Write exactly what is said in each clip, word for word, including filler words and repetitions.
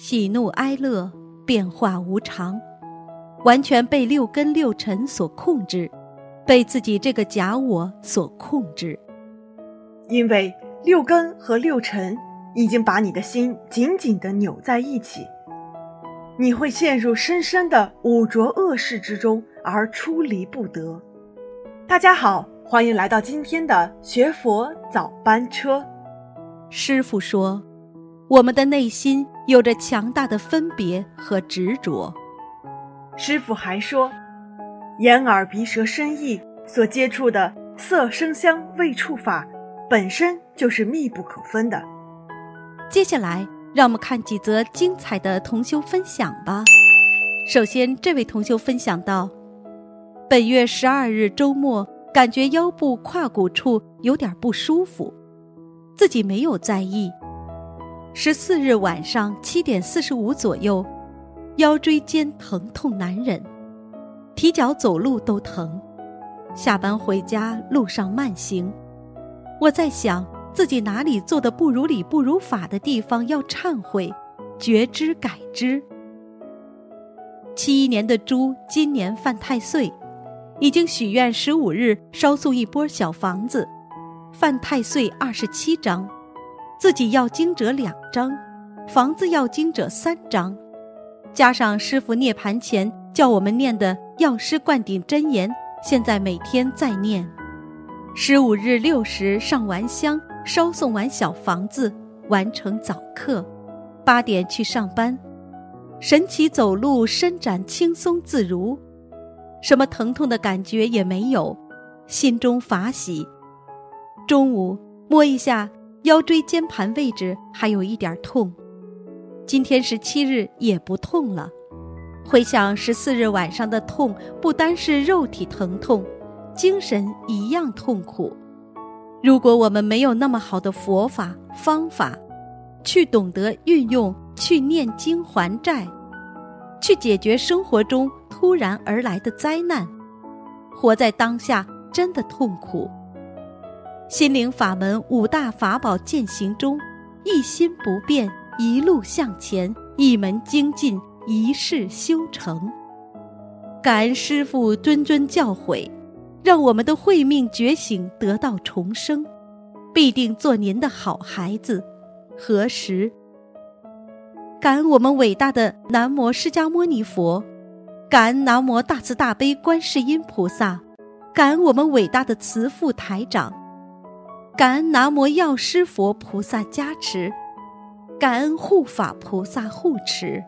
喜怒哀乐变化无常，完全被六根六尘所控制，被自己这个假我所控制。 因为六根和六尘已经把你的心紧紧地扭在一起，你会陷入深深的污浊恶事之中而出离不得。大家好，欢迎来到今天的学佛早班车。 师父说，我们的内心有着强大的分别和执着。 师父还说，眼耳鼻舌身意所接触的色声香味触法本身就是密不可分的。 接下来让我们看几则精彩的同修分享吧。首先，这位同修分享到，本月十二日周末感觉腰部胯骨处有点不舒服，自己没有在意。十四日晚上七点四十五左右，腰椎间疼痛难忍，提脚走路都疼。下班回家路上慢行，我在想自己哪里做的不如理不如法的地方要忏悔，觉知改之。七一年的猪今年犯太岁，已经许愿十五日烧送一波小房子，犯太岁二十七章，自己要经者两章，房子要经者三章，加上师父涅盘前叫我们念的药师灌顶真言，现在每天在念。十五日六时上完香，烧送完小房子，完成早课，八点去上班。神奇走路伸展轻松自如，什么疼痛的感觉也没有，心中法喜。中午摸一下腰椎间盘位置还有一点痛，今天十七日也不痛了。回想十四日晚上的痛，不单是肉体疼痛，精神一样痛苦。如果我们没有那么好的佛法方法，去懂得运用，去念经还债，去解决生活中突然而来的灾难，活在当下真的痛苦。心灵法门五大法宝践行中，一心不变，一路向前，一门精进，一世修成。感恩师父谆谆教诲，让我们的慧命觉醒得到重生，必定做您的好孩子。何时？感恩我们伟大的南无释迦牟尼佛，感恩南无大慈大悲观世音菩萨，感恩我们伟大的慈父台长，感恩南无药师佛菩萨加持，感恩护法菩萨护持。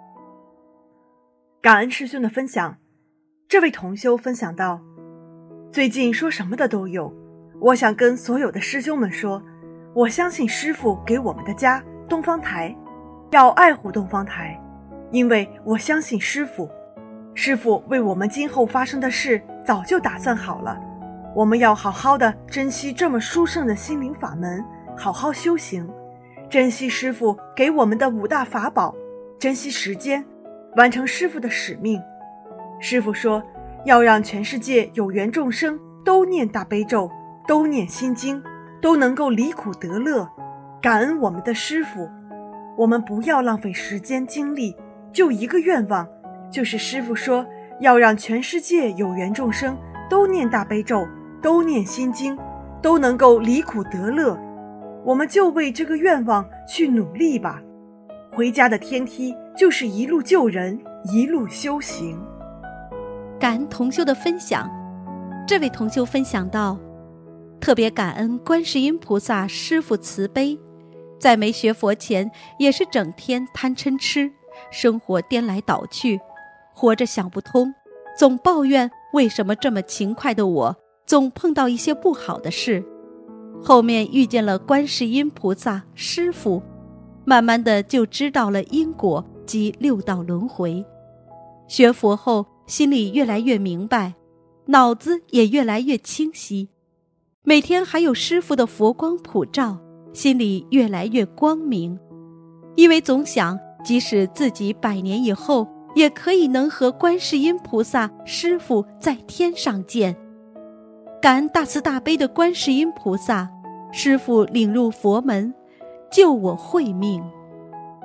感恩师兄的分享。这位同修分享到，最近说什么的都有，我想跟所有的师兄们说，我相信师父给我们的家东方台，要爱护东方台，因为我相信师父，师父为我们今后发生的事早就打算好了，我们要好好的珍惜这么殊胜的心灵法门，好好修行，珍惜师父给我们的五大法宝，珍惜时间，完成师父的使命。师父说，要让全世界有缘众生都念大悲咒，都念心经，都能够离苦得乐。感恩我们的师父，我们不要浪费时间精力，就一个愿望，就是师父说要让全世界有缘众生都念大悲咒，都念心经，都能够离苦得乐。我们就为这个愿望去努力吧。回家的天梯就是一路救人，一路修行。 感恩同修的分享。这位同修分享到，特别感恩观世音菩萨师父慈悲，在没学佛前也是整天贪嗔痴，生活颠来倒去，活着想不通，总抱怨为什么这么勤快的我总碰到一些不好的事。后面遇见了观世音菩萨师父，慢慢的就知道了因果及六道轮回。学佛后心里越来越明白，脑子也越来越清晰，每天还有师父的佛光普照，心里越来越光明。因为总想即使自己百年以后也可以能和观世音菩萨师父在天上见。感恩大慈大悲的观世音菩萨师父领入佛门，救我慧命。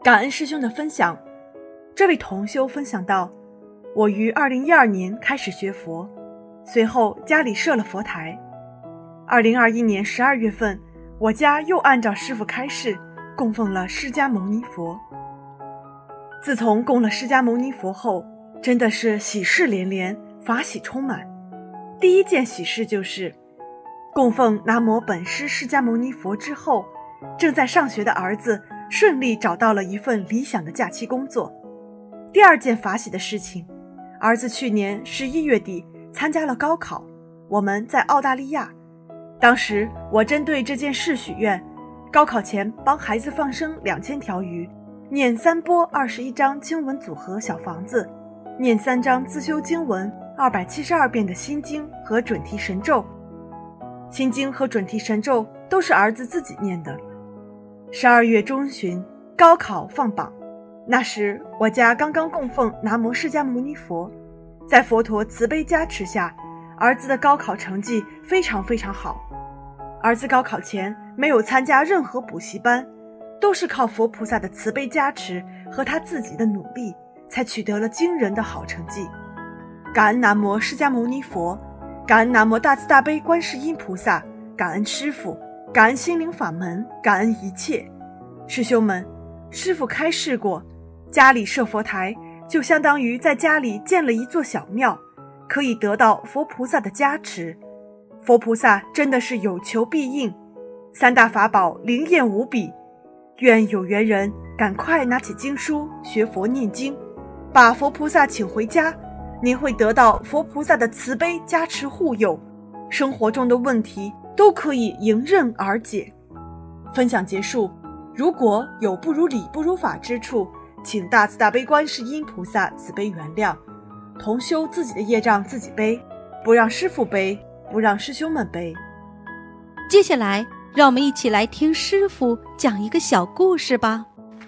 感恩师兄的分享。这位同修分享到，我于二零一二年开始学佛，随后家里设了佛台。二零二一年十二月份，我家又按照师父开示供奉了释迦牟尼佛。自从供了释迦牟尼佛后，真的是喜事连连，法喜充满。第一件喜事就是供奉南无本师释迦牟尼佛之后，正在上学的儿子顺利找到了一份理想的假期工作。第二件法喜的事情，儿子去年十一月底参加了高考，我们在澳大利亚。当时我针对这件事许愿，高考前帮孩子放生两千条鱼，念三波二十一章经文组合小房子，念三章自修经文二百七十二遍的心经和准提神咒。心经和准提神咒都是儿子自己念的。十二月中旬，高考放榜，那时我家刚刚供奉南无释迦牟尼佛，在佛陀慈悲加持下，儿子的高考成绩非常非常好。儿子高考前没有参加任何补习班，都是靠佛菩萨的慈悲加持和他自己的努力，才取得了惊人的好成绩。感恩南无释迦牟尼佛，感恩南无大慈大悲观世音菩萨，感恩师父，感恩心灵法门，感恩一切。师兄们，师父开示过，家里设佛台就相当于在家里建了一座小庙，可以得到佛菩萨的加持。佛菩萨真的是有求必应，三大法宝灵验无比。愿有缘人赶快拿起经书学佛念经，把佛菩萨请回家，您会得到佛菩萨的慈悲加持护佑，生活中的问题都可以迎刃而解。分享结束，如果有不如理不如法之处，请大慈大悲观世音菩萨慈悲原谅，同修自己的业障自己背，不让师父背，不让师兄们背。 接下来让我们一起来听师父讲一个小故事吧。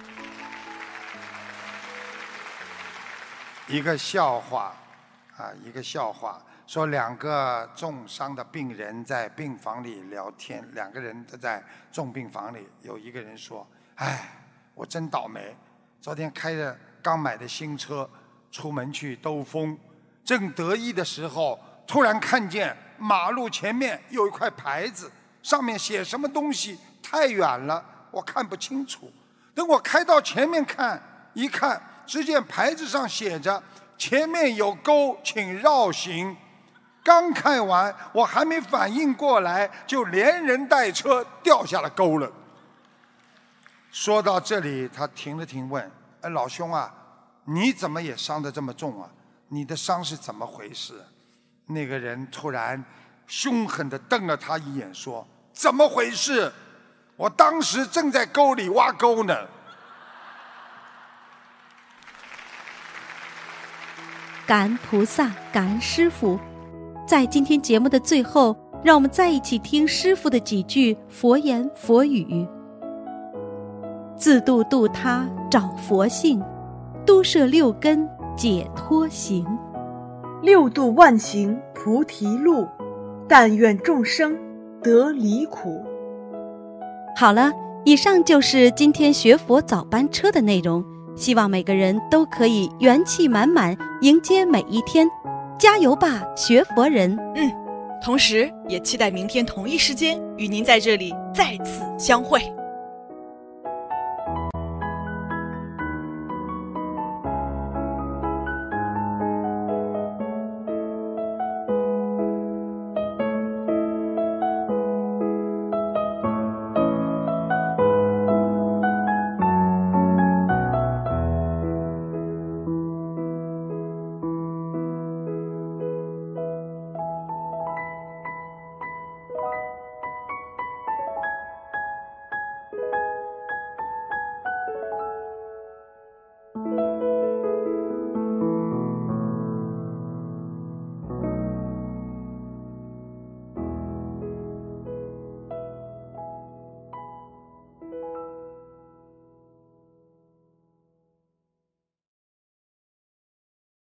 一个笑话啊，一个笑话，说两个重伤的病人在病房里聊天，两个人都在重病房里，有一个人说：哎，我真倒霉，昨天开着刚买的新车出门去兜风，正得意的时候，突然看见马路前面有一块牌子，上面写什么东西，太远了我看不清楚。等我开到前面看，一看只见牌子上写着前面有沟请绕行。刚看完我还没反应过来，就连人带车掉下了沟了。说到这里他停了停问：哎，老兄啊，你怎么也伤得这么重啊？你的伤是怎么回事？那个人突然凶狠地瞪了他一眼说：怎么回事？我当时正在沟里挖沟呢。 感恩菩萨，感恩师父。在今天节目的最后，让我们再一起听师父的几句佛言佛语：自度度他找佛性，都摄六根解脱行。 六度万行菩提路，但愿众生得离苦。 好了，以上就是今天学佛早班车的内容，希望每个人都可以元气满满迎接每一天，加油吧，学佛人！ 嗯，同时也期待明天同一时间与您在这里再次相会。